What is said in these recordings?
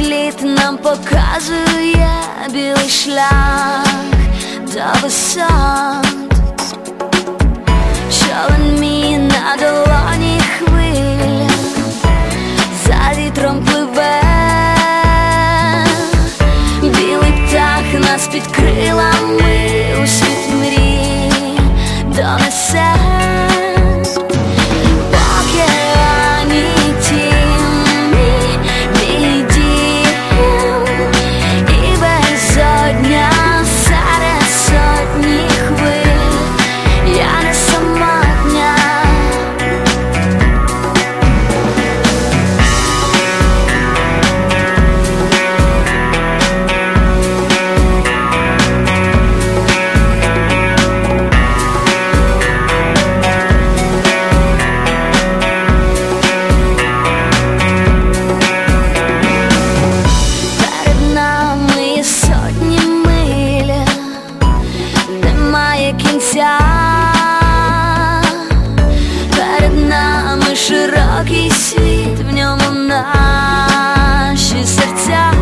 світ нам показує білий шлях до висот. Човен мій на долоні хвиля, за вітром пливе. Білий птах нас під крилами у світ мрій донесе. Кінця перед нами широкий світ, в ньому наші серця,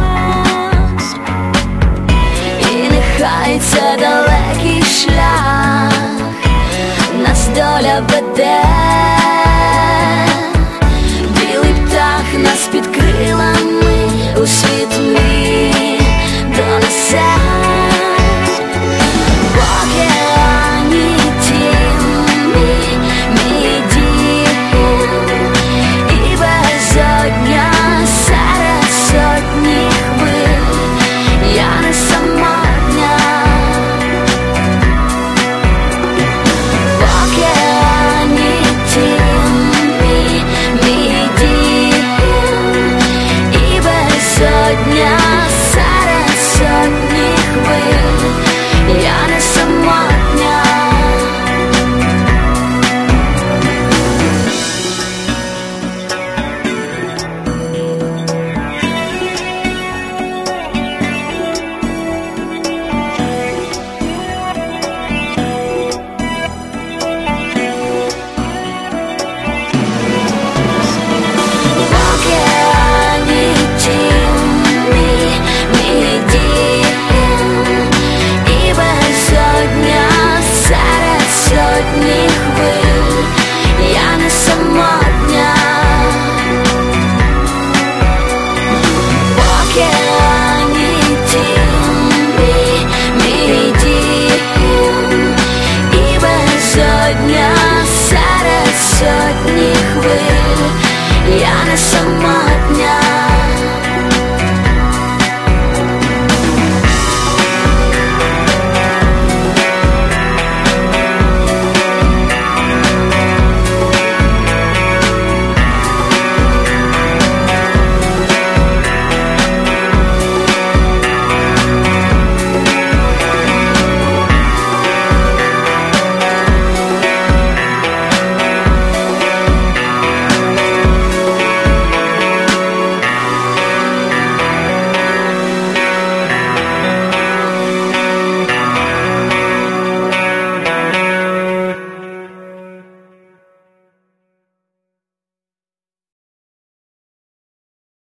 і нехай це далекий шлях нас доля веде. Білий птах нас під крилами у світ мрій донесе. Дня